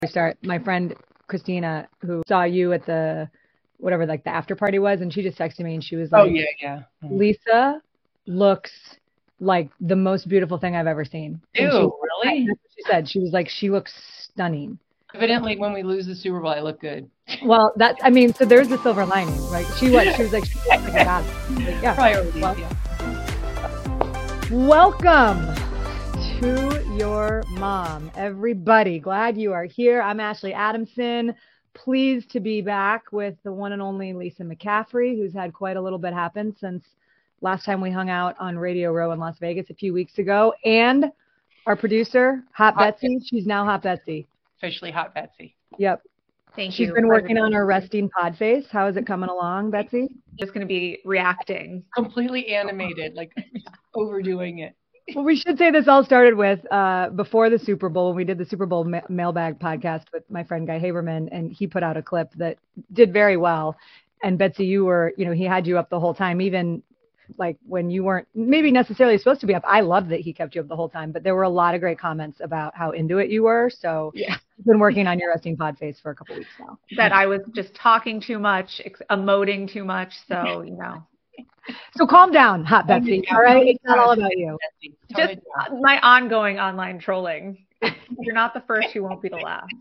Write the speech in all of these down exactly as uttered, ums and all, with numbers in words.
start, my friend Christina, who saw you at the whatever like the after party was, and she just texted me and she was Oh like, yeah, yeah. Mm. Lisa looks like the most beautiful thing I've ever seen. And she, Ew, really? that's what she said. She was like, she looks stunning. Evidently, when we lose the Super Bowl, I look good. Well, that I mean, so there's the silver lining, right? She was, she was like, she looks like a god. Like, yeah. Priorities, Well, yeah. Welcome to Your Mom, everybody. Glad you are here. I'm Ashley Adamson. Pleased to be back with the one and only Lisa McCaffrey, who's had quite a little bit happen since last time we hung out on Radio Row in Las Vegas a few weeks ago. And our producer, Hot, Hot Betsy. Betsy. She's now Hot Betsy. Officially Hot Betsy. Yep. Thank She's you. been working on her resting pod face. How is it coming along, Betsy? Just going to be reacting. Completely animated, like overdoing it. Well, we should say this all started with uh, before the Super Bowl, when we did the Super Bowl ma- mailbag podcast with my friend Guy Haberman, and he put out a clip that did very well. And Betsy, you were, you know, he had you up the whole time, even like when you weren't maybe necessarily supposed to be up. I loved that he kept you up the whole time, but there were a lot of great comments about how into it you were. So yeah, you've been working on your resting pod face for a couple weeks now. That I was just talking too much, ex- emoting too much. So, you know. So calm down, Hot Betsy. All right, it's not all about you. Just my ongoing online trolling. You're not the first, you won't be the last.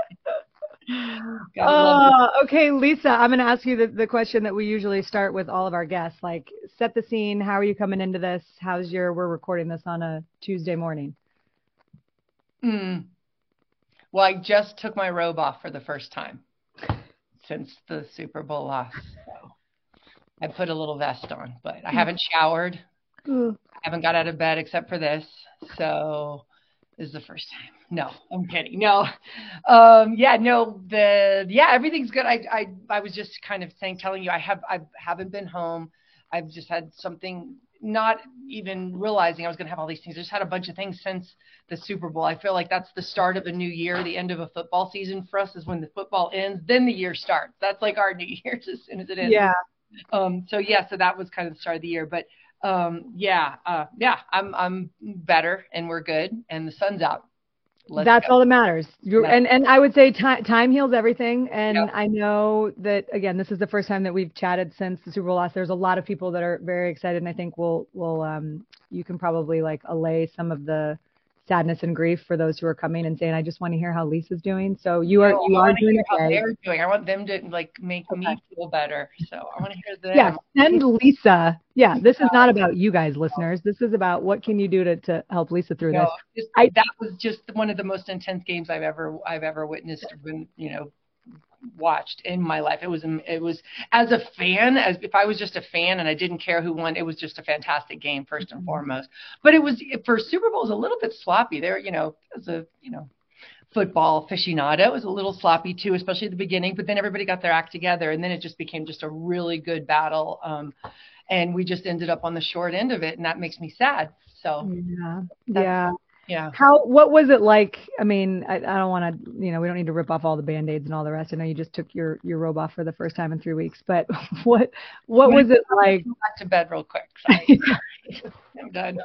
Uh, okay, Lisa, I'm going to ask you the, the question that we usually start with all of our guests. Like, set the scene. How are you coming into this? How's your, we're recording this on a Tuesday morning. Mm. Well, I just took my robe off for the first time since the Super Bowl loss. So I put a little vest on, but I haven't showered. Ooh. I haven't got out of bed except for this. So this is the first time. No, I'm kidding. No. Um, yeah, no, the, yeah, everything's good. I, I, I was just kind of saying, telling you, I have, I haven't been home. I've just had something, not even realizing I was going to have all these things. I just had a bunch of things since the Super Bowl. I feel like that's the start of a new year. The end of a football season for us is when the football ends, then the year starts. That's like our New Year's as soon as it ends. Yeah. Um, so yeah, so that was kind of the start of the year, but, um, yeah, uh, yeah, I'm, I'm better and we're good and the sun's out. Let's That's go. all that matters. You're, and, and I would say time, time heals everything. And Yep. I know that, again, this is the first time that we've chatted since the Super Bowl loss. There's a lot of people that are very excited. And I think we'll, we'll, um, you can probably like allay some of the sadness and grief for those who are coming and saying, I just want to hear how Lisa's doing. So you are, No, you I are want to doing hear how okay. they're doing. I want them to like make Okay. me feel better. So I want to hear them. Yeah, send Lisa. Yeah, this is not about you guys, listeners. This is about what can you do to, to help Lisa through No, this. just, I, that was just one of the most intense games I've ever I've ever witnessed or been, you know, watched in my life. It was it was as a fan, as if I was just a fan and I didn't care who won, it was just a fantastic game first and foremost. But it was for Super Bowl, it was a little bit sloppy. There, you know, as a you know football aficionado, it was a little sloppy too, especially at the beginning. But then everybody got their act together, and then it just became just a really good battle. Um, and we just ended up on the short end of it, and that makes me sad. So yeah, yeah. Yeah. How, what was it like? I mean, I, I don't want to, you know, we don't need to rip off all the Band-Aids and all the rest. I know you just took your, your robe off for the first time in three weeks, but what, what was it like? Go back to bed real quick. Sorry. I'm done.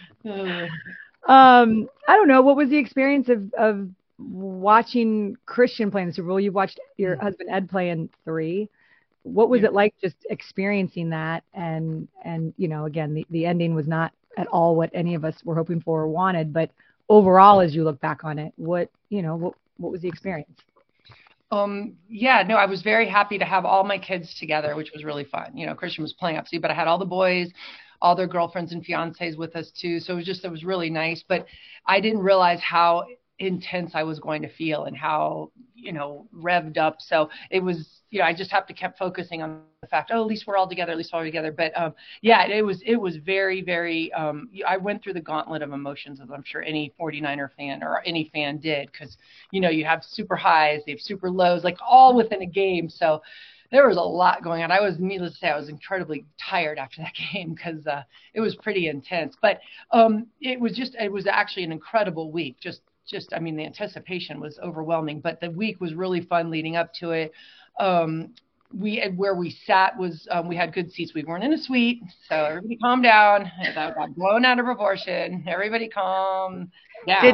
um, I don't know. What was the experience of, of watching Christian play in the Super Bowl? You've watched your mm-hmm. husband Ed play in three. What was yeah. it like just experiencing that? And, and, you know, again, the, the ending was not at all what any of us were hoping for or wanted, but overall, as you look back on it, what, you know, what, what was the experience? Um, yeah, no, I was very happy to have all my kids together, which was really fun. You know, Christian was playing obviously, but I had all the boys, all their girlfriends and fiancés with us too. So it was just, it was really nice, but I didn't realize how intense I was going to feel and how, you know, revved up. So it was, you know, I just have to keep focusing on the fact, oh, at least we're all together, at least we're all together. But um, yeah, it was, it was very, very, um, I went through the gauntlet of emotions, as I'm sure any forty-niner fan or any fan did, because, you know, you have super highs, they have super lows, like all within a game. So there was a lot going on. I was, needless to say, I was incredibly tired after that game because uh, it was pretty intense. But um, it was just, it was actually an incredible week. Just, just, I mean, the anticipation was overwhelming, but the week was really fun leading up to it. Um, we, where we sat was, um, we had good seats. We weren't in a suite, so everybody calm down. That got blown out of proportion. Everybody calm down. Did,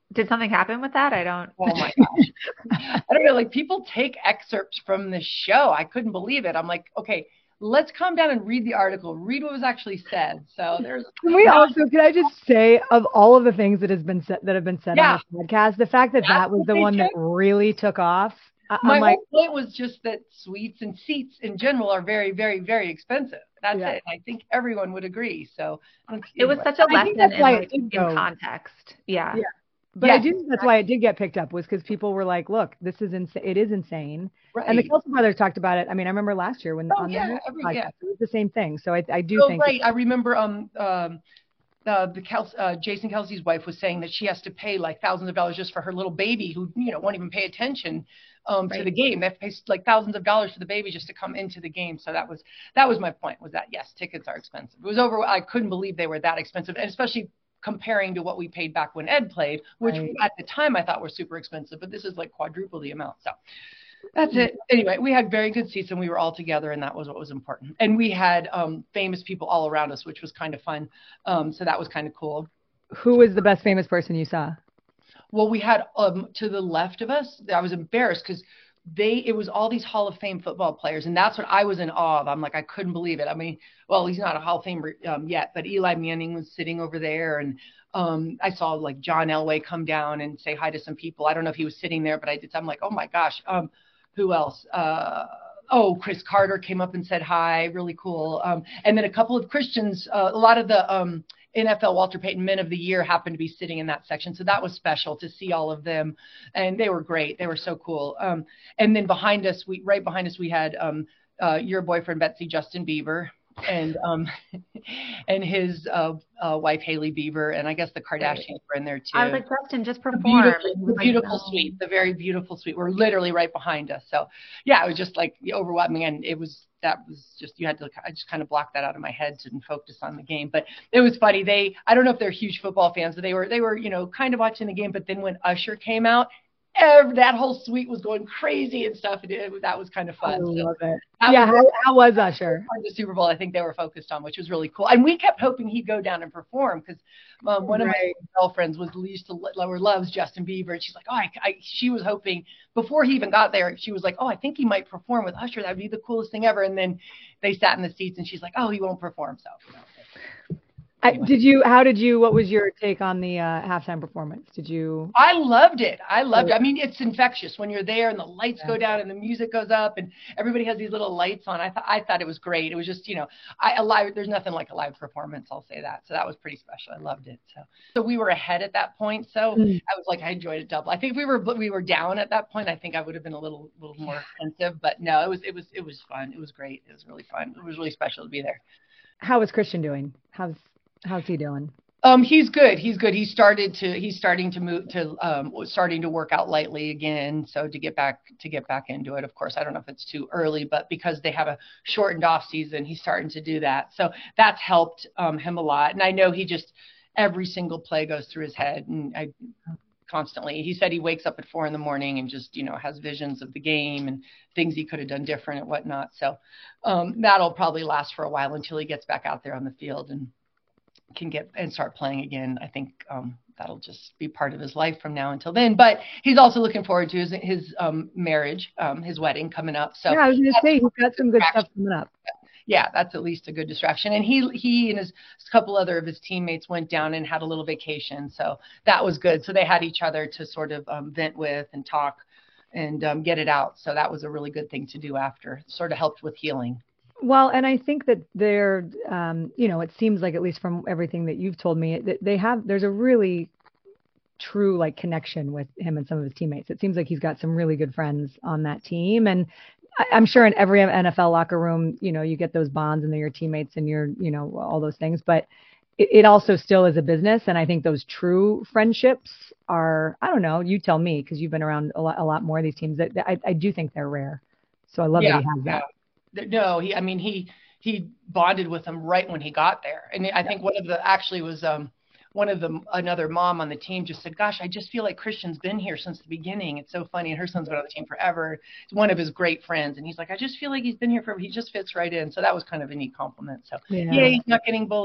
Did something happen with that? I don't. Oh my gosh. I don't know. Like people take excerpts from the show. I couldn't believe it. I'm like, okay, let's calm down and read the article, read what was actually said. So there's. Can we also, can I just say, of all of the things that has been said, that have been said Yeah. on this podcast, the fact that That's that was what the they one that took. really took off. I- My I'm like, whole point was just that suites and seats in general are very, very, very expensive. That's Yeah. it. I think everyone would agree. So It was anyway. such a I think lesson that's in, why it like, did in go. context. Yeah. Yeah. But I Yes, do think that's why it did get picked up, was because people were like, look, this is insane. It is insane. right. And the Kelce brothers talked about it. I mean, I remember last year when Oh, on yeah, their every- podcast, yeah. it was the same thing. So I, I do Oh, think. right. I remember um um uh, the Kel- uh, Jason Kelsey's wife was saying that she has to pay like thousands of dollars just for her little baby who, you know, won't even pay attention um, to Right. the game. They have to pay like thousands of dollars for the baby just to come into the game. So that was that was my point, was that yes, tickets are expensive. It was over. I couldn't believe they were that expensive, and especially comparing to what we paid back when Ed played, which Right. at the time I thought were super expensive, but this is like quadruple the amount. So that's it. Anyway, we had very good seats and we were all together, and that was what was important. And we had um, famous people all around us, which was kind of fun. Um, so that was kind of cool. Who was the best famous person you saw? Well, we had um, to the left of us, I was embarrassed because they, it was all these Hall of Fame football players. And that's what I was in awe of. I'm like, I couldn't believe it. I mean, well, he's not a Hall of Famer um, yet, but Eli Manning was sitting over there. And um, I saw like John Elway come down and say hi to some people. I don't know if he was sitting there, but I did. I'm like, oh my gosh. Um, who else? Uh, oh, Chris Carter came up and said hi. Really cool. Um, and then a couple of Christians, uh, a lot of the um, N F L Walter Payton Men of the Year happened to be sitting in that section. So that was special to see all of them. And they were great. They were so cool. Um, and then behind us, we right behind us, we had um, uh, your boyfriend, Betsy, Justin Bieber, and um, and his uh, uh, wife, Haley Bieber. And I guess the Kardashians were in there too. I was like, Justin, just The perform. beautiful, And he the was like, beautiful "No." suite, the very beautiful suite. We're literally right behind us. So yeah, it was just like overwhelming. And it was, that was just, you had to, I just kind of blocked that out of my head to focus on the game. But it was funny. They, I don't know if they're huge football fans, but they were, they were, you know, kind of watching the game. But then when Usher came out, every, that whole suite was going crazy and stuff. And it, that was kind of fun. I So love it. that Yeah, was how, how was Usher? the Super Bowl, I think they were focused on, which was really cool. And we kept hoping he'd go down and perform because um, one of my Right. girlfriends was used to or loves Justin Bieber, and she's like, oh, I, I, she was hoping before he even got there, she was like, oh, I think he might perform with Usher. That'd be the coolest thing ever. And then they sat in the seats, and she's like, oh, he won't perform. So. You know. I, did you? How did you? What was your take on the uh, halftime performance? Did you? I loved it. I loved it. I mean, it's infectious when you're there and the lights Yeah. go down and the music goes up and everybody has these little lights on. I thought I thought it was great. It was just, you know, I a live. There's nothing like a live performance. I'll say that. So that was pretty special. I loved it. So so we were ahead at that point. So Mm. I was like, I enjoyed it double. I think if we were we were down at that point, I think I would have been a little little more expensive. But no, it was it was it was fun. It was great. It was really fun. It was really special to be there. How is Christian doing? How's How's he doing? Um, he's good. He's good. He started to. He's starting to move to. Um, starting to work out lightly again. So to get back to get back into it. Of course, I don't know if it's too early, but because they have a shortened off season, he's starting to do that. So that's helped um, him a lot. And I know he just every single play goes through his head, and I constantly. He said he wakes up at four in the morning and just you know has visions of the game and things he could have done different and whatnot. So um, that'll probably last for a while until he gets back out there on the field and can get and start playing again. I think um, that'll just be part of his life from now until then. But he's also looking forward to his his um, marriage, um, his wedding coming up. So Yeah, I was going to say he's got some good stuff coming up. yeah, that's at least a good distraction. And he he and his a couple other of his teammates went down and had a little vacation, so that was good. So they had each other to sort of um, vent with and talk and um, get it out. So that was a really good thing to do after. Sort of helped with healing. Well, and I think that they're, um, you know, it seems like at least from everything that you've told me, that they have, there's a really true like connection with him and some of his teammates. It seems like he's got some really good friends on that team. And I, I'm sure in every N F L locker room, you know, you get those bonds and they're your teammates and you're, you know, all those things. But it, it also still is a business. And I think those true friendships are, I don't know, you tell me, because you've been around a lot, a lot more of these teams, that, that I, I do think they're rare. So I love Yeah, that he has that. yeah. No, he, I mean, he, he bonded with him right when he got there. And I think one of the, actually was, um, one of the, another mom on the team just said, gosh, I just feel like Christian's been here since the beginning. It's so funny. And her son's been on the team forever. It's one of his great friends. And he's like, I just feel like he's been here forever. He just fits right in. So that was kind of a neat compliment. So Yeah. yeah, he's not getting bullied.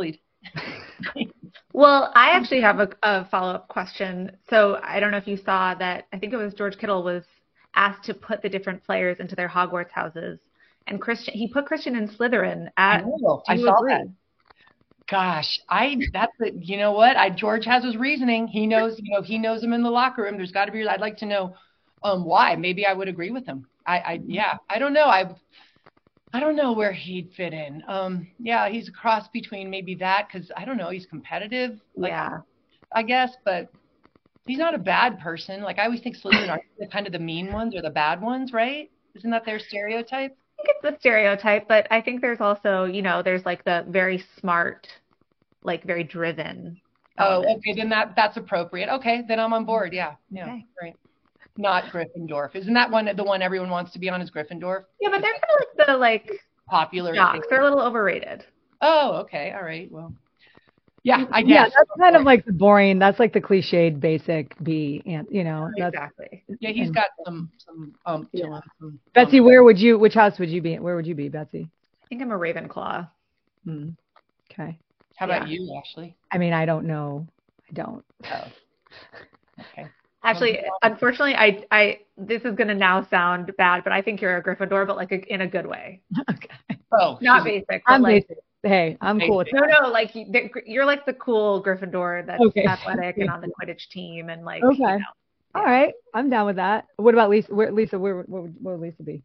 Well, I actually have a, a follow-up question. So I don't know if you saw that. I think it was George Kittle was asked to put the different players into their Hogwarts houses, and Christian he put Christian in Slytherin. At, I know. do I you saw agree? that. Gosh, I that's the you know what? I George has his reasoning. He knows, you know, he knows him in the locker room. There's got to be. I'd like to know um why. Maybe I would agree with him. I, I yeah. I don't know. I I don't know where he'd fit in. Um, yeah, he's a cross between maybe that because I don't know. He's competitive. Like, Yeah. I guess, but he's not a bad person. Like I always think Slytherin are the kind of the mean ones or the bad ones, right? Isn't that their stereotype? I think it's the stereotype, but I think there's also, you know, there's like the very smart, like very driven. Oh, element. okay, then that that's appropriate. Okay, then I'm on board. Yeah, yeah, Okay. great. Not Gryffindor. Isn't that one the one everyone wants to be on is Gryffindor? Yeah, but they're kind of like the like Popular. jocks. They're a little overrated. Oh, okay, all right. Well, yeah, I guess. Yeah, that's kind of like the boring. That's like the cliched basic B, and you know, that's, Exactly. Yeah, he's and- got some some um. Yeah. to him, some, Betsy, um, where would you? Which house would you be? Where would you be, Betsy? I think I'm a Ravenclaw. Hmm. Okay. how about yeah. you, Ashley? I mean, I don't know. I don't. Oh, okay. Actually, unfortunately, I I this is gonna now sound bad, but I think you're a Gryffindor, but like a, in a good way. Okay. Oh, Not she's- basic, but I'm like basic. Hey, I'm cool with Basic. that. no, no, like you- the- you're like the cool Gryffindor that's Okay. athletic and on the Quidditch team and like Okay. you know. All right, I'm down with that. What about Lisa? Where, Lisa, where, where, would- where would Lisa be?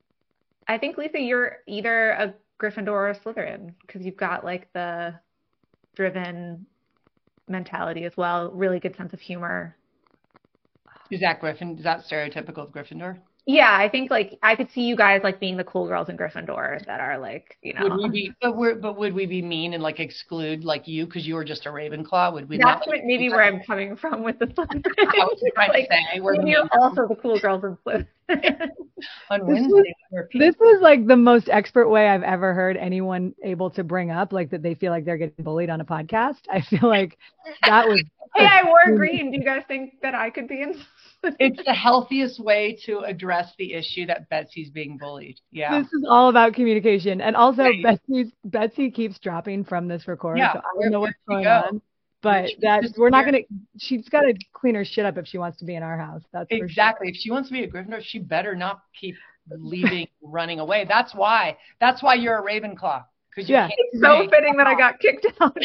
I think Lisa, you're either a Gryffindor or a Slytherin because you've got like the driven mentality as well, really good sense of humor. Is that Griffin? Is that stereotypical of Gryffindor? Yeah, I think like I could see you guys like being the cool girls in Gryffindor that are like, you know. Would we be? But we're but would we be mean and like exclude like you because you were just a Ravenclaw? Would we not? That's what, maybe where I'm coming from with the Slytherin. I was trying Like, to say we're maybe mean you're also the cool girls in Slytherin. on This Wednesday. we're people. This was like the most expert way I've ever heard anyone able to bring up, like that they feel like they're getting bullied on a podcast. I feel like that was. Hey, I wore green. Do you guys think that I could be in? It's the healthiest way to address the issue that Betsy's being bullied. Yeah. This is all about communication, and also Right. Betsy's Betsy keeps dropping from this record, Yeah, so I where- don't know what's where'd going she go? on. But She- that just we're not where- gonna. She's got to clean her shit up if she wants to be in our house. That's for sure. Exactly. If she wants to be a Gryffindor, she better not keep leaving, running away. That's why. That's why you're a Ravenclaw. Because Yeah. It's so fitting that I got kicked out.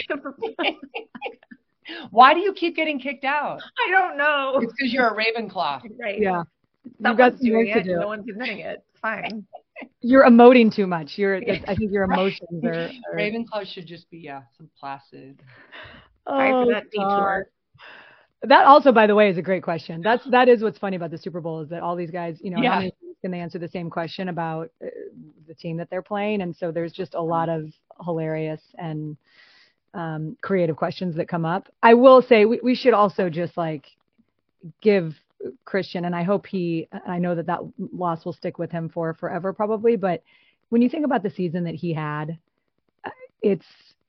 Why do you keep getting kicked out? I don't know. It's because you're a Ravenclaw. Right. Yeah, you Someone's got some doing work to it. do. No one's admitting it. It's fine. You're emoting too much. You're. That's, I think your emotions are. are Ravenclaw should just be yeah, some placid. Sorry oh, for that God. detour. That also, by the way, is a great question. That's that is what's funny about the Super Bowl is that all these guys, you know, Yeah. how many times can they answer the same question about uh, the team that they're playing? And so there's just a lot of hilarious and um, creative questions that come up. I will say we, we should also just like give Christian, and I hope he, I know that that loss will stick with him for forever probably. But when you think about the season that he had, uh, it's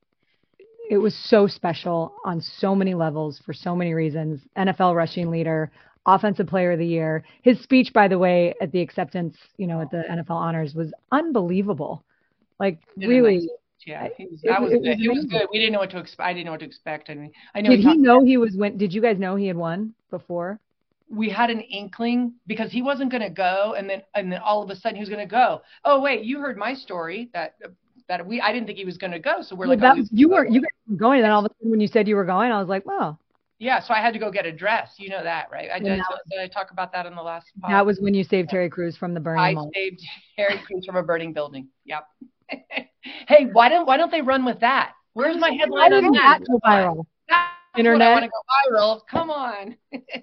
it was so special on so many levels for so many reasons. N F L rushing leader, offensive player of the year. His speech, by the way, at the acceptance, you know, at the N F L honors was unbelievable. Like Did a really, nice- Yeah, he was, It that was- was it good. was It was amazing. good. We didn't know what to expect. I didn't know what to expect. I mean, I know did he he talked- know he was win? Did you guys know he had won before? we had an inkling because he wasn't going to go, and then and then all of a sudden he was going to go. Oh wait, you heard my story that that we I didn't think he was going to go, so we're Well, like, that oh, was, he's you gonna were go. you guys were going, and then all of a sudden when you said you were going, I was like, well, Yeah, so I had to go get a dress. You know that, right? I And did, that did I talk about that in the last pod? that was when you saved Terry Crews from the burning I mall. saved Harry Crews from a burning building. Yep. Hey, why don't why don't they run with that? Where's my Why headline on didn't that? that go viral? That's Internet? what I want to go viral. Come on.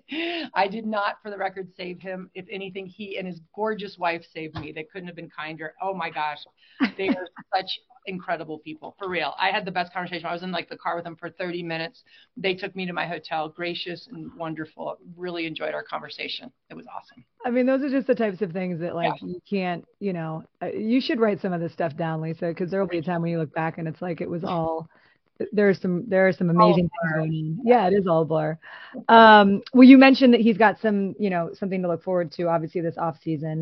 I did not, for the record, save him. If anything, he and his gorgeous wife saved me. They couldn't have been kinder. Oh my gosh. They are such incredible people, for real. I had the best conversation. I was in like the car with them for thirty minutes. They took me to my hotel, gracious and wonderful. Really enjoyed our conversation. It was awesome. I mean, those are just the types of things that like Yeah. you can't, you know, uh, you should write some of this stuff down, Lisa, because there will be a time when you look back and it's like it was all. There's some there are some amazing things going on. Yeah, it is all blur. Um, well, you mentioned that he's got some, you know, something to look forward to, obviously this off season.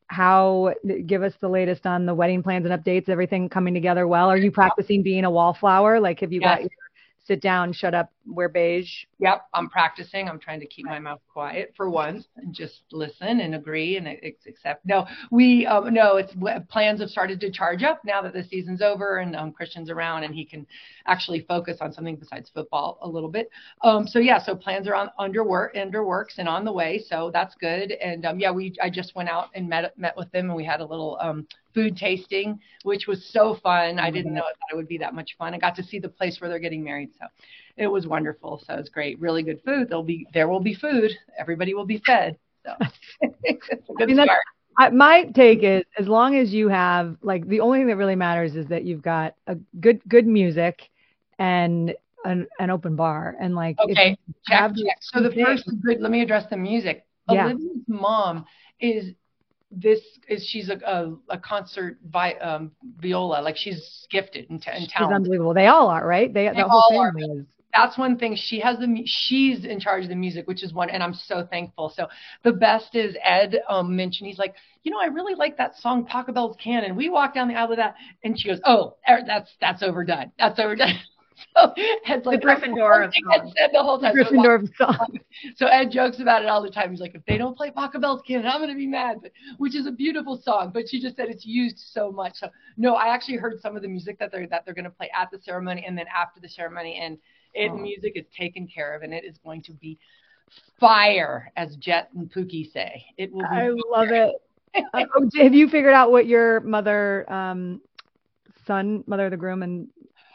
how, give us the latest on the wedding plans and updates, everything coming together well. Are you practicing being a wallflower? Like, have you Yes. got your sit down, shut up, wear beige? Yep, I'm practicing. I'm trying to keep my mouth quiet for once and just listen and agree and accept. No, we um, no, it's plans have started to charge up now that the season's over and um, Christian's around and he can actually focus on something besides football a little bit. Um, so yeah, so plans are on under work, under works and on the way. So that's good. And um, yeah, we I just went out and met met with them and we had a little um, food tasting, which was so fun. I didn't know it, that it would be that much fun. I got to see the place where they're getting married. So it was wonderful. So it was great. Really good food. There'll be, there will be food. Everybody will be fed. So it's a good I mean, start. I, my take is, as long as you have, like, the only thing that really matters is that you've got a good, good music and an, an open bar. And like, okay, check, check. So the first, good, let me address the music. Yeah. Olivia's mom is, this is, she's a, a, a concert vi, um, viola, like she's gifted and, and She's talented. unbelievable. They all are, right? They, They the whole all family are. is. That's one thing. She has the, she's in charge of the music, which is one, and I'm so thankful. So the best is Ed um, mentioned, he's like, you know, I really like that song, Pachelbel's Canon. We walked down the aisle with that, and she goes, oh, that's, that's overdone. That's overdone. So Ed's like, the Gryffindor of Ed said the whole time. Gryffindor song. So Ed jokes about it all the time. He's like, if they don't play Pachelbel's Canon, I'm going to be mad, but, which is a beautiful song. But she just said it's used so much. So no, I actually heard some of the music that they're, that they're going to play at the ceremony and then after the ceremony. And it oh. music is taken care of, and it is going to be fire, as Jet and Pookie say. It will be I fire. love it. uh, have you figured out what your mother, um, son, mother of the groom and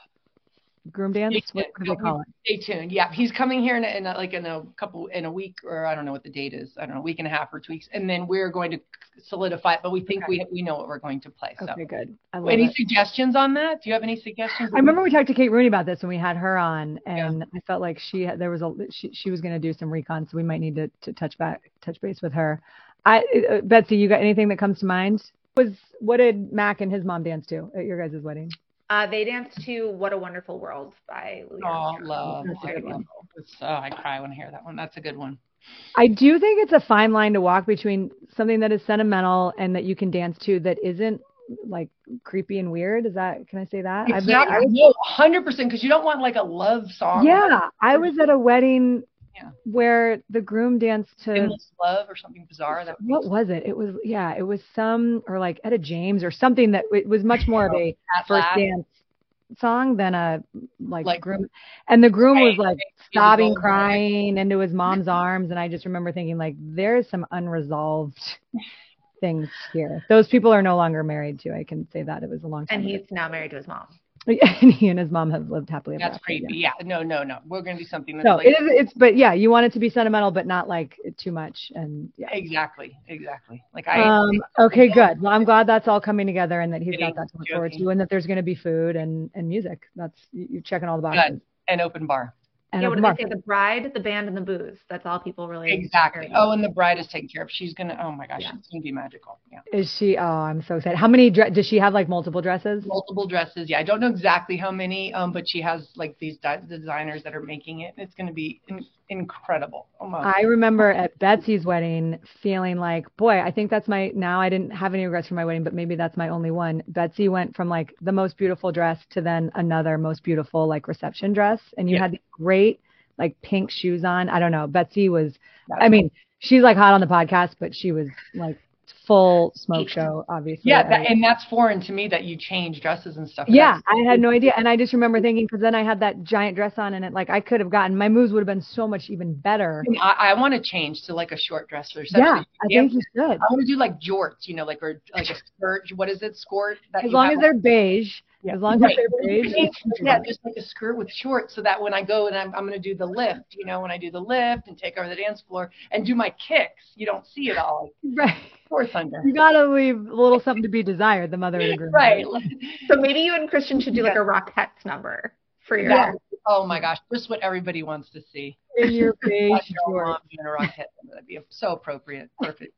groom dance? What, what do they call it? Stay tuned. Yeah, he's coming here in, a, in a, like in a couple in a week, or I don't know what the date is. I don't know, a week and a half or two weeks, and then we're going to solidify it. But we think okay. we we know what we're going to play. So. Okay, good. I love any it. suggestions on that? Do you have any suggestions? I remember we talked to Kate Rooney about this when we had her on, and yeah. I felt like she had, there was a she she was going to do some recon, so we might need to, to touch back touch base with her. I uh, Betsy, you got anything that comes to mind? Was what did Mac and his mom dance to at your guys' wedding? Uh, they danced to "What a Wonderful World" by Louis Armstrong. Oh, love! I, love. Oh, I cry when I hear that one. That's a good one. I do think it's a fine line to walk between something that is sentimental and that you can dance to that isn't like creepy and weird. Is that? Can I say that? It's not, I was, no, one hundred percent, because you don't want like a love song. Yeah, I was at a wedding. Yeah. Where the groom danced to Endless Love or something bizarre. That what was it? It was yeah, it was some or like Etta James or something that it was much more of a first dance song than a like, like groom. And the groom was like sobbing, crying into his mom's arms, and I just remember thinking like there's some unresolved things here. Those people are no longer married too. I can say that it was a long time. And ago. he's now married to his mom. And he and his mom have lived happily ever after. That's creepy. Yeah. yeah. No, no, no. We're going to do something that's no, like. It is, it's, but yeah, you want it to be sentimental, but not like too much. And yeah. Exactly. Exactly. Like I. Um, okay, good. Well, I'm glad that's all coming together and that he's got that to look joking. forward to and that there's going to be food and, and music. That's, you're checking all the boxes. Good. And open bar. And yeah, what do they say? The bride, the band, and the booze. That's all people really. Exactly. Oh, and the bride is taken care of. She's gonna. Oh my gosh, yeah. It's gonna be magical. Yeah. Is she? Oh, I'm so excited. How many? Dre- does she have like multiple dresses? Multiple dresses. Yeah, I don't know exactly how many. Um, but she has like these di- designers that are making it. It's gonna be in- incredible. Almost. I remember at Betsy's wedding feeling like, boy, I think that's my. Now I didn't have any regrets for my wedding, but maybe that's my only one. Betsy went from like the most beautiful dress to then another most beautiful like reception dress, and you yeah. had these great. Like pink shoes on. I don't know. Betsy was, That's I mean, she's like hot on the podcast, but she was like full smoke show, obviously. Yeah. That, and that's foreign to me that you change dresses and stuff. Yeah. That's, I had no idea. And I just remember thinking, because then I had that giant dress on and it like I could have gotten, my moves would have been so much even better. I, I want to change to like a short dress for Yeah. I think you should. I want to do like jorts, you know, like, or like a skirt. What is it? Skirt? That as long as they're beige. Yeah. As long right. as they're beige. Yeah, just like a skirt with shorts so that when I go and I'm, I'm going to do the lift, you know, when I do the lift and take over the dance floor and do my kicks, you don't see it all. Right. Poor Thunder. You got to leave a little something to be desired, the mother of the groom. Right. So maybe you and Christian should do like a Rockettes number for your yeah. Oh my gosh, just what everybody wants to see. In your beige shorts. Doing a Rockette. That'd be so appropriate. Perfect.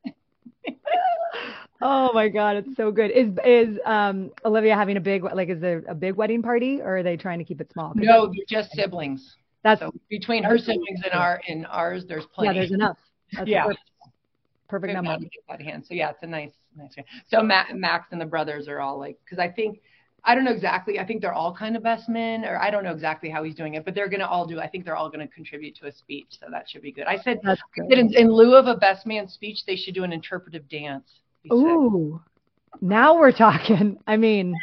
Oh my God, it's so good. Is is um Olivia having a big like is there a big wedding party or are they trying to keep it small? No, they're just siblings. That's so between her siblings and our and ours, there's plenty. Yeah, there's enough. That's yeah. perfect number. That hand. So yeah, it's a nice, nice. So Max, Max and the brothers are all like, because I think, I don't know exactly. I think they're all kind of best men, or I don't know exactly how he's doing it, but they're going to all do, I think they're all going to contribute to a speech. So that should be good. I said that in, in lieu of a best man speech, they should do an interpretive dance. Ooh, now we're talking. I mean,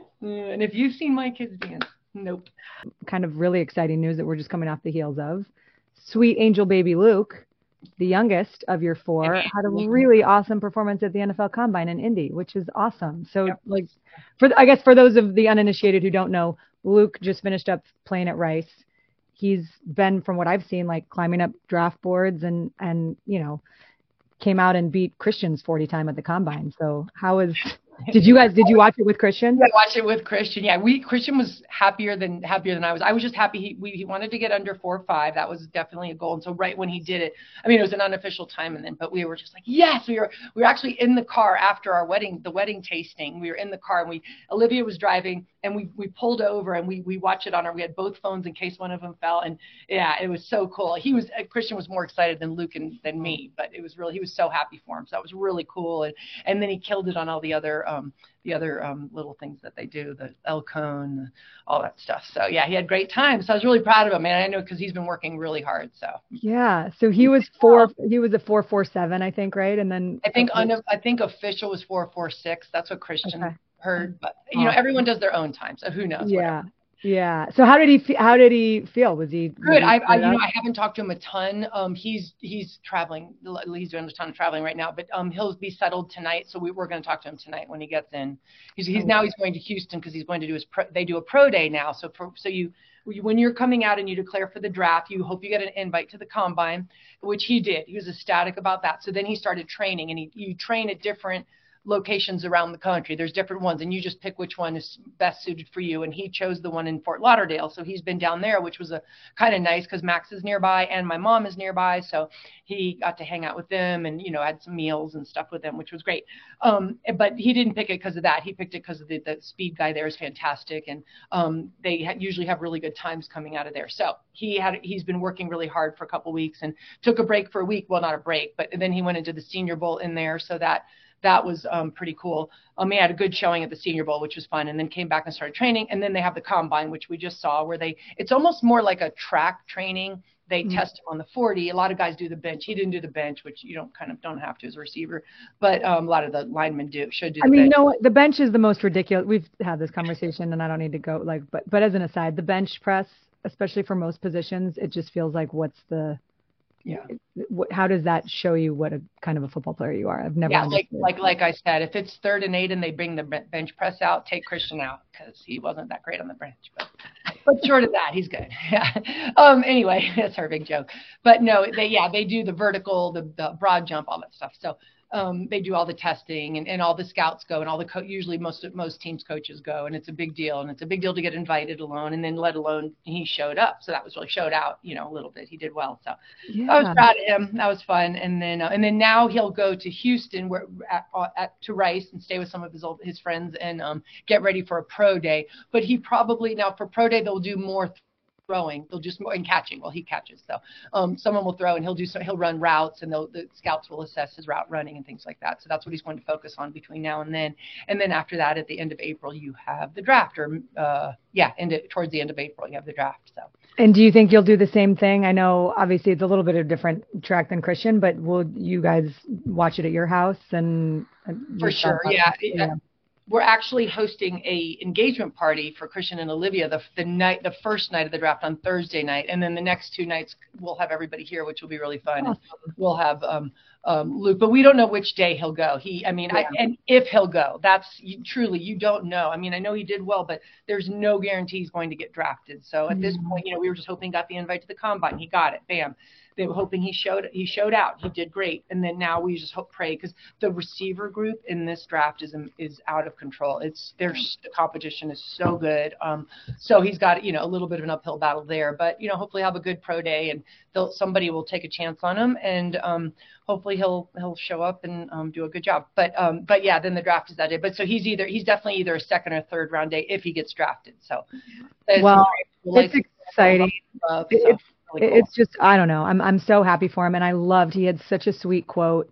and if you've seen my kids dance, nope. Kind of really exciting news that we're just coming off the heels of. Sweet angel baby Luke, the youngest of your four, had a really awesome performance at the N F L Combine in Indy, which is awesome. So, yep. like, for I guess for those of the uninitiated who don't know, Luke just finished up playing at Rice. He's been, from what I've seen, like climbing up draft boards and and you know, came out and beat Christian's forty time at the Combine. So, how is Did you guys, did you watch it with Christian? I watched it with Christian. Yeah, we, Christian was happier than, happier than I was. I was just happy he, we, he wanted to get under four or five. That was definitely a goal. And so right when he did it, I mean, it was an unofficial time and then, but we were just like, yes, we were, we were actually in the car after our wedding, the wedding tasting. We were in the car and we, Olivia was driving and we, we pulled over and we, we watched it on our, we had both phones in case one of them fell. And yeah, it was so cool. He was, Christian was more excited than Luke and than me, but it was really, he was so happy for him. So that was really cool. And, and then he killed it on all the other, um, the other um, little things that they do, the El Cone, all that stuff. So yeah, he had great time. So I was really proud of him, man. I know because he's been working really hard. So yeah. So he was four. He was a four four seven, I think, right? And then I think un- I think official was four four six. That's what Christian okay. heard. But you know, everyone does their own time, so who knows? Yeah. Whatever. Yeah. So how did he fe- how did he feel? Was he good? Was he I, I you know I haven't talked to him a ton. Um, he's he's traveling. He's doing a ton of traveling right now. But um, he'll be settled tonight. So we, we're going to talk to him tonight when he gets in. He's he's now he's going to Houston because he's going to do his pro, they do a pro day now. So for, so you when you're coming out and you declare for the draft, you hope you get an invite to the combine, which he did. He was ecstatic about that. So then he started training, and he you train at different locations around the country. There's different ones, and you just pick which one is best suited for you. And he chose the one in Fort Lauderdale. So he's been down there, which was a kind of nice because Max is nearby and my mom is nearby. So he got to hang out with them and, you know, had some meals and stuff with them, which was great. Um, but he didn't pick it because of that. He picked it because of the, the speed guy there is fantastic. And um, they ha- usually have really good times coming out of there. So he had, he's been working really hard for a couple weeks and took a break for a week. Well, not a break, but then he went into the Senior Bowl in there. So that, That was um, pretty cool. Um, he had a good showing at the Senior Bowl, which was fun, and then came back and started training. And then they have the Combine, which we just saw, where they it's almost more like a track training. They mm-hmm. test him on the forty. A lot of guys do the bench. He didn't do the bench, which you don't kind of don't have to as a receiver, but um, a lot of the linemen do should do. The I mean, bench. no, the bench is the most ridiculous. We've had this conversation, and I don't need to go like, but but as an aside, the bench press, especially for most positions, it just feels like what's the Yeah. How does that show you what a kind of a football player you are? I've never. Yeah, like like like I said, if it's third and eight and they bring the bench press out, take Christian out because he wasn't that great on the bench. But but short of that, he's good. Yeah. Um. Anyway, that's our big joke. But no, they yeah they do the vertical, the, the broad jump, all that stuff. So. Um, they do all the testing and, and all the scouts go and all the co- usually most most teams coaches go, and it's a big deal, and it's a big deal to get invited alone, and then let alone he showed up. So that was really showed out, you know, a little bit. He did well. So yeah. I was proud of him. That was fun. And then uh, and then now he'll go to Houston where at, at, to Rice and stay with some of his old his friends and um, get ready for a pro day. But he probably now for pro day they'll do more th- throwing. They'll just more and catching. Well, he catches. So um, someone will throw and he'll do so. He'll run routes and the scouts will assess his route running and things like that. So that's what he's going to focus on between now and then. And then after that, at the end of April, you have the draft. Or uh, yeah, and towards the end of April, you have the draft. So. And do you think you'll do the same thing? I know obviously it's a little bit of a different track than Christian, but will you guys watch it at your house and? For sure, yeah. yeah. We're actually hosting a engagement party for Christian and Olivia the the night the first night of the draft on Thursday night, and then the next two nights we'll have everybody here, which will be really fun. Awesome. And we'll have um, um, Luke, but we don't know which day he'll go. He, I mean, yeah. I, and if he'll go, that's you, truly you don't know. I mean, I know he did well, but there's no guarantee he's going to get drafted. So at mm-hmm. this point, you know, we were just hoping he got the invite to the combine. He got it. Bam. They were hoping he showed he showed out. He did great, and then now we just hope pray because the receiver group in this draft is is out of control. It's there's the competition is so good. Um, so he's got you know a little bit of an uphill battle there, but you know hopefully have a good pro day and they'll, somebody will take a chance on him and um, hopefully he'll he'll show up and um, do a good job. But um, but yeah, then the draft is that day. But so he's either he's definitely either a second or third round day if he gets drafted. So well, it's exciting. Love, so. Really cool. It's just, I don't know. I'm I'm so happy for him. And I loved, he had such a sweet quote.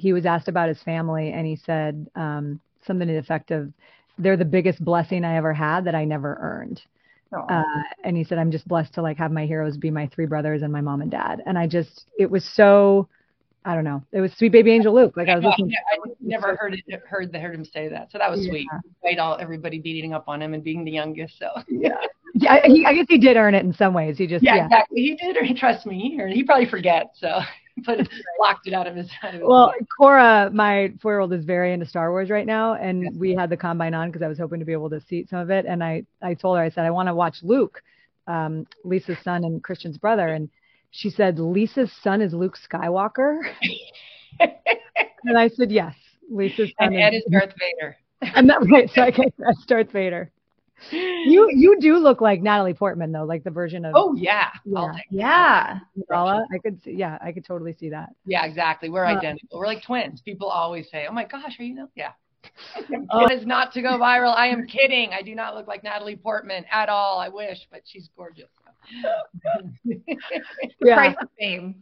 he was asked about his family, and he said um, something to the effect of, "They're the biggest blessing I ever had that I never earned." Uh, and he said, "I'm just blessed to like have my heroes be my three brothers and my mom and dad." And I just, it was so, I don't know, it was sweet baby angel Luke. Like I was listening. I never heard it, heard heard him say that, so that was Yeah. sweet. Despite all everybody beating up on him and being the youngest, so Yeah, yeah. I, he, I guess he did earn it in some ways. He just, yeah, yeah. exactly. He did, or trust me, he earned. He probably forgets, so but blocked it out of his. Out of his Well, mind. Cora, my four-year-old, is very into Star Wars right now, and Yes. we had the Combine on because I was hoping to be able to see some of it. And I, I told her, I said, I want to watch Luke, um, Lisa's son and Christian's brother. And she said, Lisa's son is Luke Skywalker. And I said, yes, Lisa's son And Ed is. is Darth Vader. I'm not right, so I guess that's Darth Vader. You, you do look like Natalie Portman though, like the version of. Oh yeah, Yeah. I'll take it. Yeah. Nala. I could see, yeah, I could totally see that. Yeah, exactly. We're Uh, identical. We're like twins. People always say, "Oh my gosh, are you?" No? Yeah. Oh. It is not to go viral. I am kidding. I do not look like Natalie Portman at all. I wish, but she's gorgeous. The Yeah. price of fame.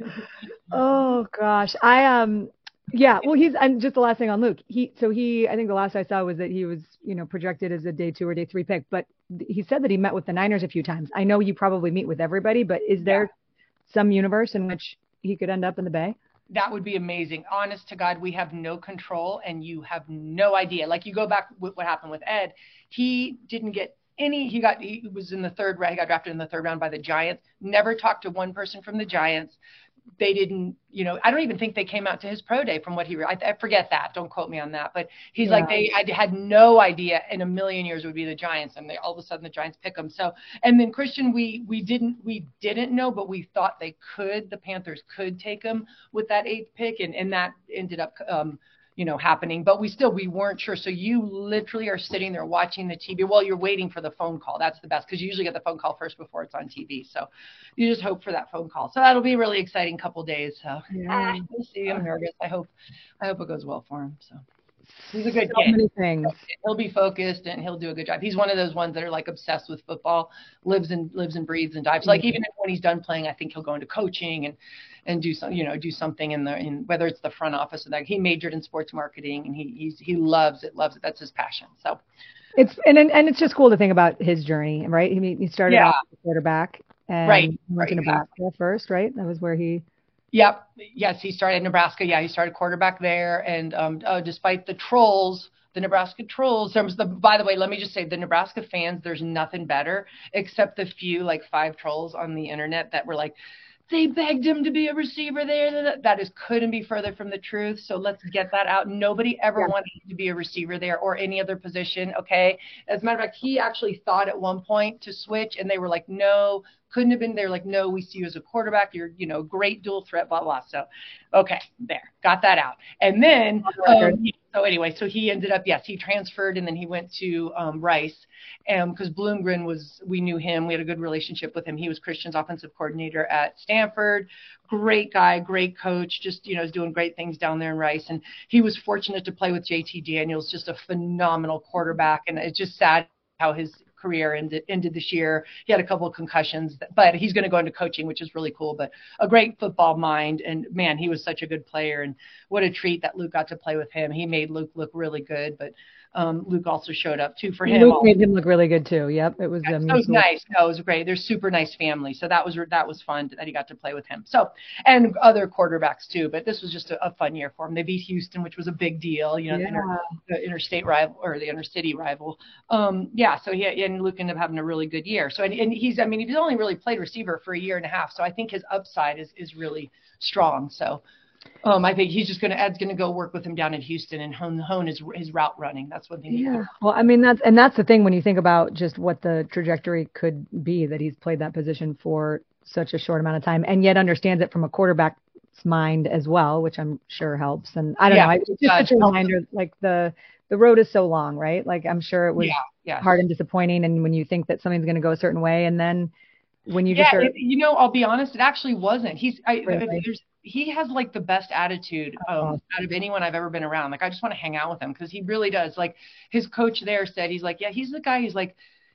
Oh gosh, I um, yeah. Well, he's and just the last thing on Luke. He so he I think the last I saw was that he was you know projected as a day two or day three pick, but he said that he met with the Niners a few times. I know you probably meet with everybody, but is there some universe in which he could end up in the Bay? That would be amazing. Honest to God, we have no control and you have no idea. Like you go back with what happened with Ed, he didn't get any, he got, he was in the third round, he got drafted in the third round by the Giants, never talked to one person from the Giants. They didn't, you know, I don't even think they came out to his pro day from what he, I, I forget that. Don't quote me on that. But he's Yeah. like, they had, had no idea in a million years it would be the Giants. And they all of a sudden the Giants pick them. So, and then Christian, we, we didn't, we didn't know, but we thought they could, the Panthers could take him with that eighth pick. And, and that ended up, um, you know, happening, but we still, we weren't sure. So you literally are sitting there watching the T V while you're waiting for the phone call. That's the best because you usually get the phone call first before it's on T V. So you just hope for that phone call. So that'll be a really exciting couple days. So Yeah. ah, we'll see. I'm nervous. I hope, I hope it goes well for him. So he's a good So kid. many things. He'll be focused and he'll do a good job. He's one of those ones that are like obsessed with football, lives and lives and breathes and dives. Like even when he's done playing, I think he'll go into coaching and and do some, you know, do something in the in whether it's the front office or that. He majored in sports marketing and he he's, he loves it, loves it. That's his passion. So It's and and and it's just cool to think about his journey, right? He he started Yeah. off as a quarterback and Right, he went right, to Nebraska first, right? That was where he. Yep. Yes, he started in Nebraska. Yeah, he started quarterback there. And um, uh, despite the trolls, the Nebraska trolls, there was the, by the way, let me just say the Nebraska fans, there's nothing better except the few, like five trolls on the internet that were like, they begged him to be a receiver there. That is couldn't be further from the truth. So let's get that out. Nobody ever Yeah. wanted him to be a receiver there or any other position. Okay. As a matter of fact, he actually thought at one point to switch and they were like, no, couldn't have been. They're like, no, we see you as a quarterback. You're, you know, great dual threat, blah, blah. So, okay, there, got that out. And then, um, so anyway, so he ended up, yes, he transferred and then he went to um, Rice. And because Bloomgren was, we knew him, we had a good relationship with him. He was Christian's offensive coordinator at Stanford. Great guy, great coach, just, you know, is doing great things down there in Rice. And he was fortunate to play with J T Daniels, just a phenomenal quarterback. And it's just sad how his career ended, ended this year. He had a couple of concussions, but he's going to go into coaching, which is really cool, but a great football mind. And man, he was such a good player. And what a treat that Luke got to play with him. He made Luke look really good, but um, Luke also showed up too for him. Luke made him look really good too. Yep, it was. Um, It was nice. No, it was great. They're super nice family. So that was that was fun that he got to play with him. So and other quarterbacks too. But this was just a, a fun year for him. They beat Houston, which was a big deal. You know, Yeah. the, inter, the interstate rival or the intercity rival. Um, yeah. So he and Luke ended up having a really good year. So and, and he's I mean he's only really played receiver for a year and a half. So I think his upside is is really strong. So. Um, I think he's just going to, Ed's going to go work with him down in Houston and hone, hone his, his route running. That's one thing. Yeah. Well, I mean, that's, and that's the thing when you think about just what the trajectory could be, that he's played that position for such a short amount of time and yet understands it from a quarterback's mind as well, which I'm sure helps. And I don't Yeah, know, it's just uh, such a reminder, like the, the road is so long, right? Like I'm sure it was Yeah, yeah. hard and disappointing. And when you think that something's going to go a certain way and then when you just yeah, are, it, you know, I'll be honest, it actually wasn't. He's, I, Really? there's, he has like the best attitude um, Oh. out of anyone I've ever been around. Like, I just want to hang out with him because he really does. Like, his coach there said, he's like, yeah, he's the guy who's like,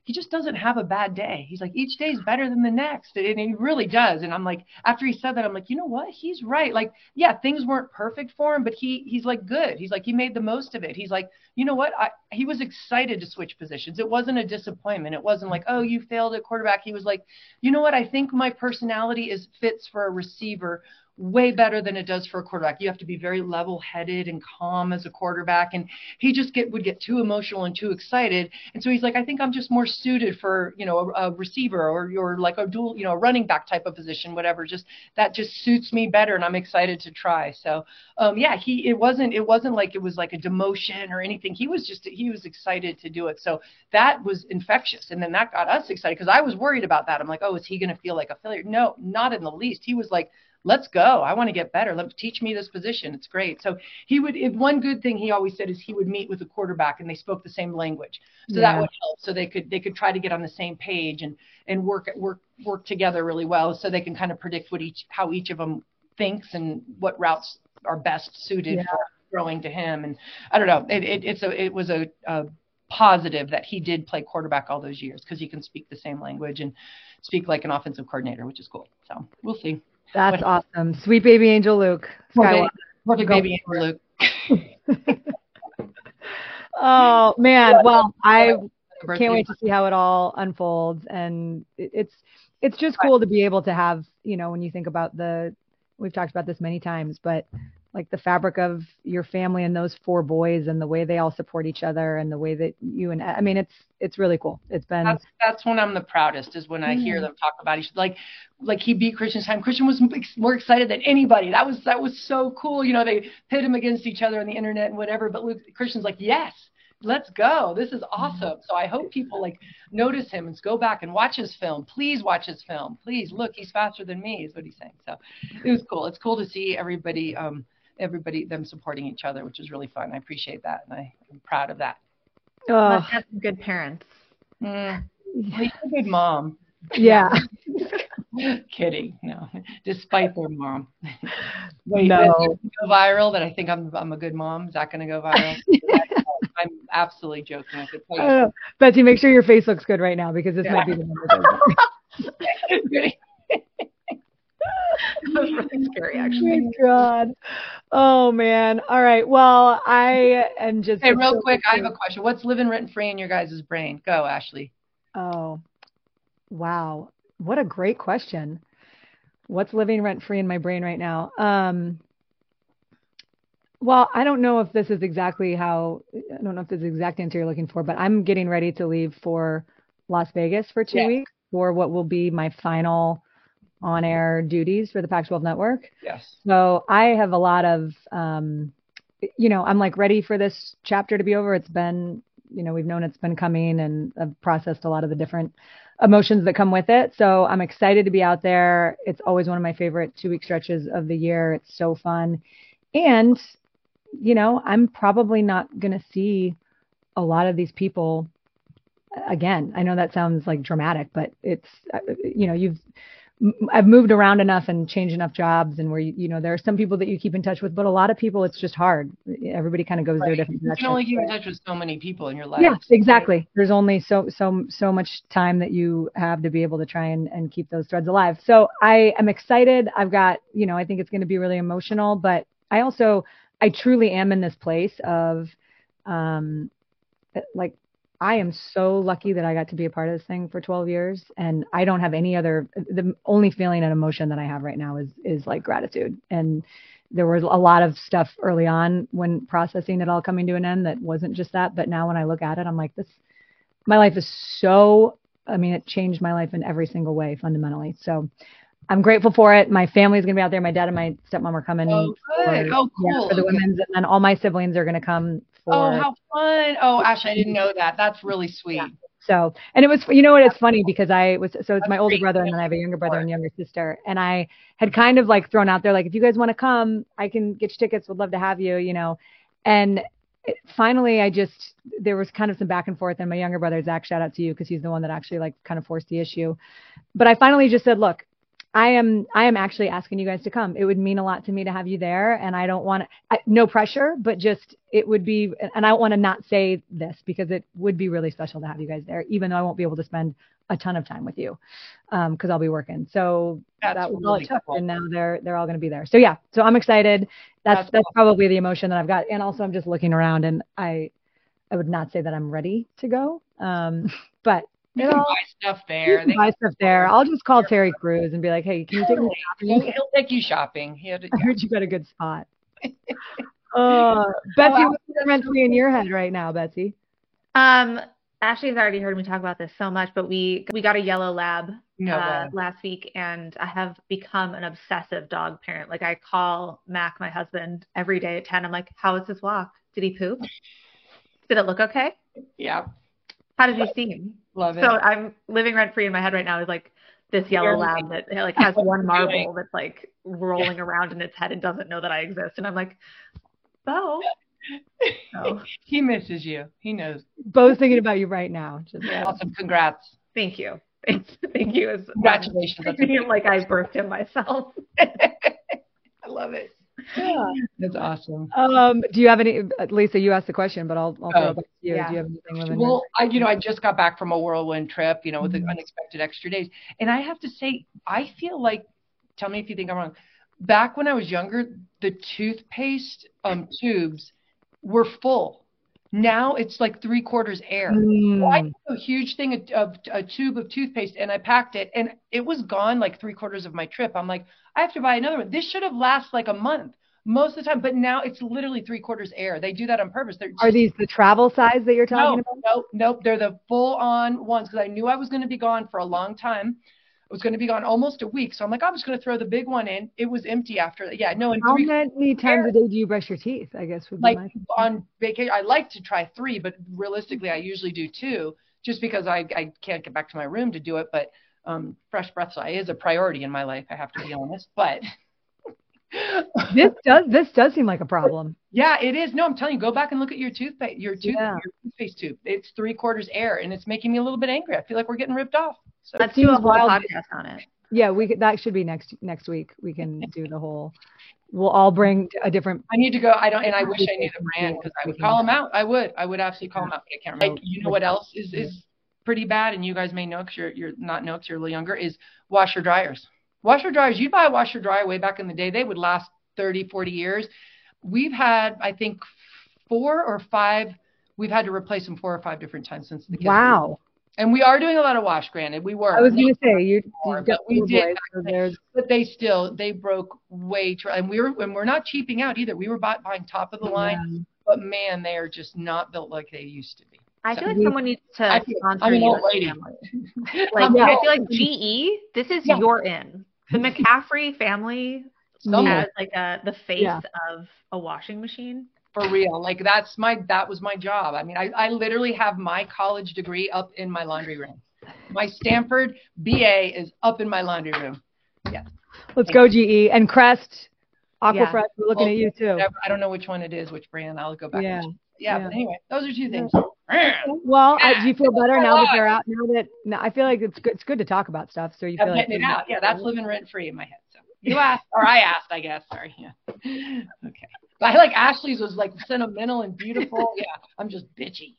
he just doesn't have a bad day. He's like, each day is better than the next. And he really does. And I'm like, after he said that, I'm like, you know what? He's right. Like, yeah, things weren't perfect for him, but he he's like good. He's like, he made the most of it. He's like, you know what? I, he was excited to switch positions. It wasn't a disappointment. It wasn't like, oh, you failed at quarterback. He was like, you know what? I think my personality is fits for a receiver way better than it does for a quarterback. You have to be very level-headed and calm as a quarterback. And he just get would get too emotional and too excited. And so he's like, I think I'm just more suited for, you know, a, a receiver or or like a dual, you know, running back type of position, whatever. Just that just suits me better, and I'm excited to try. So, um, yeah, he it wasn't it wasn't like it was like a demotion or anything. He was just he was excited to do it. So that was infectious, and then that got us excited because I was worried about that. I'm like, oh, is he going to feel like a failure? No, not in the least. He was like, let's go. I want to get better. Let teach me this position. It's great. So he would, if one good thing he always said is he would meet with a quarterback and they spoke the same language. So yeah. that would help. So they could, they could try to get on the same page and, and work, work, work together really well. So they can kind of predict what each, how each of them thinks and what routes are best suited yeah. for throwing to him. And I don't know, it, it it's a, it was a, a positive that he did play quarterback all those years because he can speak the same language and speak like an offensive coordinator, which is cool. So we'll see. That's what, awesome. Sweet baby angel Luke. Perfect, perfect baby angel Luke. Oh, man. Well, I can't wait to see how it all unfolds. And it, it's it's just cool to be able to have, you know, when you think about the, we've talked about this many times, but like the fabric of your family and those four boys and the way they all support each other and the way that you and I mean, it's it's really cool. It's been that's, that's when I'm the proudest is when I mm-hmm. hear them talk about each like like he beat Christian's time. Christian was more excited than anybody. That was that was so cool. You know, they pit him against each other on the internet and whatever. But Luke, Christian's like, yes, let's go. This is awesome. So I hope people like notice him and go back and watch his film. Please watch his film. Please look, he's faster than me is what he's saying. So it was cool. It's cool to see everybody. Um, everybody, them supporting each other, which is really fun. I appreciate that. And I, I'm proud of that. Oh, let's have some good parents. Mm, well, a good mom. Yeah. Kidding. No, despite their mom. Wait, no. Is it go viral that I think I'm, I'm a good mom. Is that going to go viral? I'm absolutely joking. I could tell you. I don't know. Betsy, make sure your face looks good right now because this yeah. might be the number. That was really scary, actually. Oh, God. Oh, man. All right. Well, I am just. Hey, real quick, I have a question. What's living rent free in your guys' brain? Go, Ashley. Oh, wow. What a great question. What's living rent free in my brain right now? Um, well, I don't know if this is exactly how, I don't know if this is the exact answer you're looking for, but I'm getting ready to leave for Las Vegas for two yeah. weeks for what will be my final on-air duties for the Pac twelve network. Yes. So I have a lot of, um, you know, I'm like ready for this chapter to be over. It's been, you know, we've known it's been coming and I've processed a lot of the different emotions that come with it. So I'm excited to be out there. It's always one of my favorite two-week stretches of the year. It's so fun. And, you know, I'm probably not going to see a lot of these people again. I know that sounds like dramatic, but it's, you know, you've, I've moved around enough and changed enough jobs and where, you, you know, there are some people that you keep in touch with, but a lot of people, it's just hard. Everybody kind of goes right. their different directions. You can only keep in touch with so many people in your life. Yeah, exactly. There's only so, so, so much time that you have to be able to try and, and keep those threads alive. So I am excited. I've got, you know, I think it's going to be really emotional, but I also, I truly am in this place of, um, like, I am so lucky that I got to be a part of this thing for twelve years, and I don't have any other, the only feeling and emotion that I have right now is, is like gratitude. And there was a lot of stuff early on when processing it all coming to an end that wasn't just that. But now when I look at it, I'm like, this, my life is so, I mean, it changed my life in every single way fundamentally. So I'm grateful for it. My family is going to be out there. My dad and my stepmom are coming. Oh, good. For, oh, cool. Yeah, for the women's, and then all my siblings are going to come. For, oh, how fun. Oh, Ashley, I didn't know that. That's really sweet. Yeah. So, and it was, you know what, it's funny because I was, so it's That's my older great. brother and then I have a younger brother and younger sister. And I had kind of like thrown out there, like, if you guys want to come, I can get you tickets. Would love to have you, you know. And it, finally, I just, there was kind of some back and forth. And my younger brother, Zach, shout out to you because he's the one that actually like kind of forced the issue. But I finally just said, look, I am I am actually asking you guys to come. It would mean a lot to me to have you there, and I don't want to, no pressure, but just it would be, and I don't want to not say this because it would be really special to have you guys there, even though I won't be able to spend a ton of time with you um, because I'll be working. So That's that was really all it took, cool. and now they're they're all going to be there. So yeah, so I'm excited. That's That's that's awesome. probably the emotion that I've got, and also I'm just looking around, and I I would not say that I'm ready to go, um, but. You You can know, buy stuff you there. can They buy can stuff there. I'll just call Terry Crews and be like, hey, can you take me He'll, shopping? he'll take you shopping. He had to, I yeah. heard you got a good spot. Uh, Betsy, wow. what's rent free in your head right now, Betsy? Um, Ashley's already heard me talk about this so much, but we we got a yellow lab No uh, way. last week, and I have become an obsessive dog parent. Like I call Mac, my husband, every day at ten. I'm like, how was his walk? Did he poop? Did it look okay? Yeah. How did you see him? Love it. So I'm living rent free in my head right now is like this yellow lab that like has one marble that's like rolling around in its head and doesn't know that I exist. And I'm like, Bo. So, he misses you. He knows. Bo's thinking about you right now. Just Yeah. Awesome. Congrats. thank you. Thank you. It's, Congratulations. I feel like I birthed him myself. I love it. Yeah. That's awesome. Um, do you have any, Lisa, you asked the question, but I'll, I'll throw Oh, it back to you. yeah. Do you have anything living Well, I, you know, I just got back from a whirlwind trip, you know, with Mhm. the unexpected extra days. And I have to say, I feel like, tell me if you think I'm wrong. Back when I was younger, the toothpaste um, tubes were full. Now it's like three quarters air. Mm. So I took a huge thing of, of a tube of toothpaste and I packed it and it was gone like three quarters of my trip. I'm like, I have to buy another one. This should have lasted like a month most of the time, but now it's literally three quarters air. They do that on purpose. They're Are these the travel size that you're talking no, about? nope, nope. They're the full on ones because I knew I was going to be gone for a long time. I was going to be gone almost a week. So I'm like, I'm just going to throw the big one in. It was empty after that. Yeah, no. And How three, many times a day do you brush your teeth? I guess would be like my on vacation, I like to try three, but realistically, I usually do two just because I, I can't get back to my room to do it. But um, fresh breath is a priority in my life. I have to be honest. But this does this does seem like a problem. Yeah, it is. No, I'm telling you, go back and look at your toothpaste, your tooth, Yeah. your toothpaste tube. It's three quarters air, and it's making me a little bit angry. I feel like we're getting ripped off. So Let's do a seems whole wild. podcast on it. Yeah, we could, that should be next next week. We can do the whole. We'll all bring a different. I need to go. I don't, and I wish I knew the brand because I would call them out. I would. I would absolutely call them out, but I can't remember. Like, you know what else is is pretty bad, and you guys may know because you're you're not know because you're a little younger. Is washer dryers. Washer dryers. You'd buy a washer dryer way back in the day. They would last thirty, forty years. We've had, I think, four or five. We've had to replace them four or five different times since the kids. Wow. And we are doing a lot of wash, granted. We were. I was going to say, you, More, you've got but we little did boys, so there's- But they still, they broke way too, and we were, and we're not cheaping out either. We were buy, buying top of the line, Yeah. but man, they are just not built like they used to be. I So- feel like someone needs to I feel- sponsor I'm an you old as a lady. family. Like, I'm I old. feel like G E, this is Yeah. your in. The McCaffrey family Some as like a the face Yeah. of a washing machine. for real. Like that's my, that was my job. I mean, I, I literally have my college degree up in my laundry room. My Stanford B A is up in my laundry room. Yeah. Let's go G E and Crest, Aquafresh. Yeah. We're looking at you too. I don't know which one it is, which brand. I'll go back. Yeah. And check. Yeah, Yeah. But anyway, those are two things. Well, I, do you feel better now that alive. they're out? Now that now, I feel like it's good. It's good to talk about stuff. So you I'm feel like getting it out. Yeah, that's living rent free in my head. So you asked, or I asked, I guess. Sorry. Yeah. Okay. But I like Ashley's was like sentimental and beautiful. Yeah. I'm just bitchy.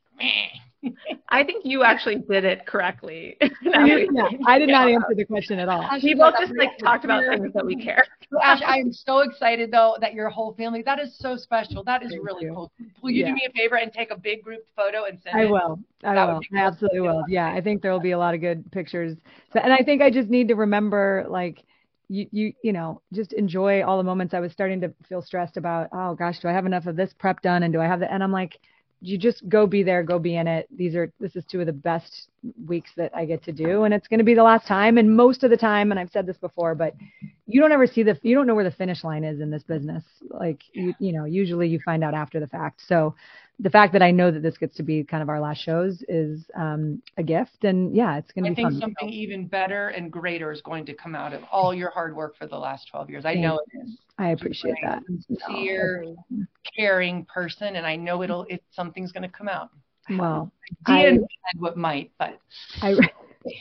I think you actually did it correctly. yeah, I did not answer the question at all. We both just like talked about things that we care. Ash, I am so excited though that your whole family, that is so special. That is Thank really you. cool. Will you Yeah. do me a favor and take a big group photo and send I it? will. I That would will. be I cool. absolutely will. Yeah, I think there will be a lot of good pictures. So, and I think I just need to remember, like, you, you, you know, just enjoy all the moments. I was starting to feel stressed about, oh gosh, do I have enough of this prep done? And do I have that? And I'm like, you just go be there, go be in it. These are, this is two of the best weeks that I get to do. And it's going to be the last time. And most of the time, and I've said this before, but you don't ever see the, you don't know where the finish line is in this business. Like, you, you know, usually you find out after the fact. So the fact that I know that this gets to be kind of our last shows is um, a gift. And yeah, it's going to I be think fun. something even better and greater is going to come out of all your hard work for the last twelve years. I Thank know it is. I appreciate You're a that. sincere, caring person, and I know it'll, it, something's going to come out. Well, Dean I- said what might, but I,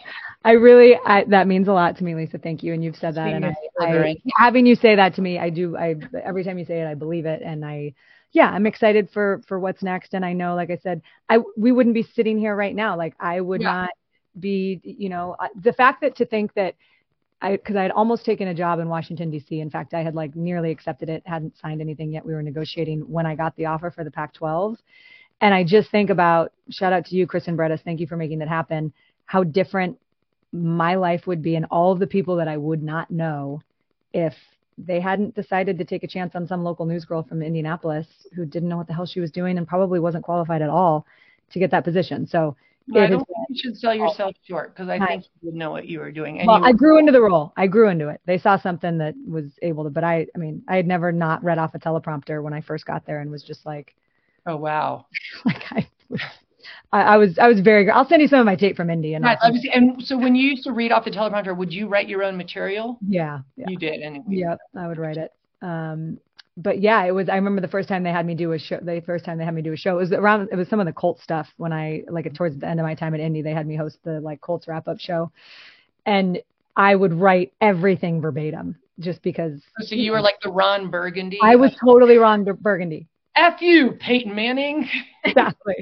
I really, I, that means a lot to me, Lisa. Thank you. And you've said that. And I, I, having you say that to me, I do, I, every time you say it, I believe it. And I, yeah, I'm excited for, for what's next. And I know, like I said, I, we wouldn't be sitting here right now. Like I would yeah. not be, you know, the fact that to think that I, cause I had almost taken a job in Washington, D C. In fact, I had like nearly accepted it, hadn't signed anything yet. We were negotiating when I got the offer for the Pac twelve. And I just think about, shout out to you, Chris and Brettis. Thank you for making that happen. How different my life would be and all of the people that I would not know if they hadn't decided to take a chance on some local news girl from Indianapolis who didn't know what the hell she was doing and probably wasn't qualified at all to get that position. So well, I don't think you should sell yourself short because I right. think you would know what you were doing. And well, you were- I grew into the role. I grew into it. They saw something that was able to, but I, I mean, I had never not read off a teleprompter when I first got there and was just like, oh, wow. like I was, I, I was, I was very good. I'll send you some of my tape from Indy. And, right, was, and so when you used to read off the teleprompter, would you write your own material? Yeah. yeah. You did. Anyway. Yep. I would write it. Um, but yeah, it was, I remember the first time they had me do a show, the first time they had me do a show, it was around, it was some of the Colts stuff when I, like towards the end of my time at Indy, they had me host the like Colts wrap up show. And I would write everything verbatim just because. So you were like the Ron Burgundy? I was totally Ron Burgundy. F you, Peyton Manning. Exactly.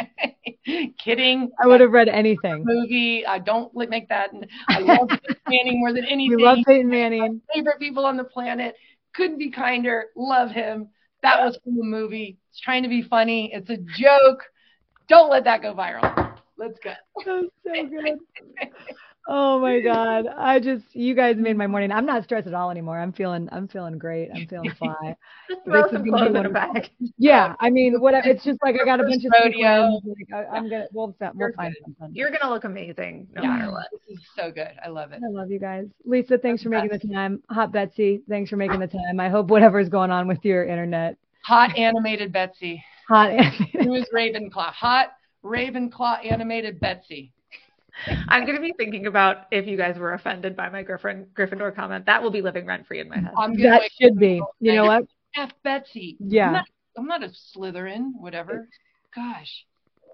Kidding. I would have read anything. Movie. I don't make that. I love Peyton Manning more than anything. We love Peyton Manning. My favorite people on the planet. Couldn't be kinder. Love him. That was from the movie. It's trying to be funny. It's a joke. Don't let that go viral. Let's go. That was so good. Oh my God. I just, you guys made my morning. I'm not stressed at all anymore. I'm feeling, I'm feeling great. I'm feeling fly. Just throw some clothes in a bag. Yeah. I mean, what, it's just like, I got a bunch of rodeo. Like, I, I'm going to, we'll, we'll find something. You're going to look amazing no yeah. matter what. This is so good. I love it. I love you guys. Lisa, thanks for making the time. Hot Betsy, thanks for making the time. I hope whatever's going on with your internet. Hot animated Betsy. Hot animated. Who is Ravenclaw? Hot Ravenclaw animated Betsy. I'm going to be thinking about if you guys were offended by my Griffin, Gryffindor comment. That will be living rent free in my head. I'm that should be. You know what? F Betsy. Yeah. I'm not, I'm not a Slytherin, whatever. Gosh.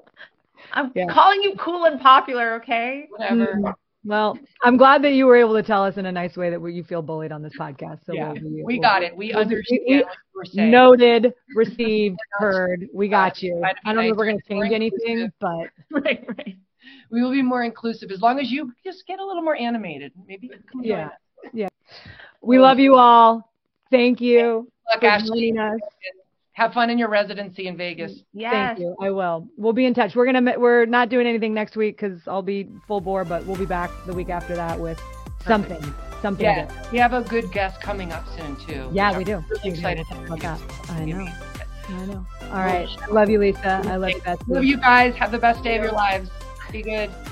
I'm yeah. calling you cool and popular, okay? Whatever. Mm. Well, I'm glad that you were able to tell us in a nice way that you feel bullied on this podcast. So yeah, we'll be, we we'll, got it. We we'll, understand we, what you were saying. Noted, received, heard. We got you. I don't nice. know if we're going to change anything, but right, right. We will be more inclusive as long as you just get a little more animated. Maybe come yeah, yeah. We love you all. Thank you Look, for Ashley, joining us. Have fun in your residency in Vegas. Yes. Thank you. I will. We'll be in touch. We're gonna. We're not doing anything next week because I'll be full bore, but we'll be back the week after that with something. Perfect. Something. Yeah, good. we have a good guest coming up soon too. Yeah, I'm we do. Really excited about that. I know. I know. All right. I love you, Lisa. I love you, Betsy. Love you guys. Have the best day of your lives. Be good.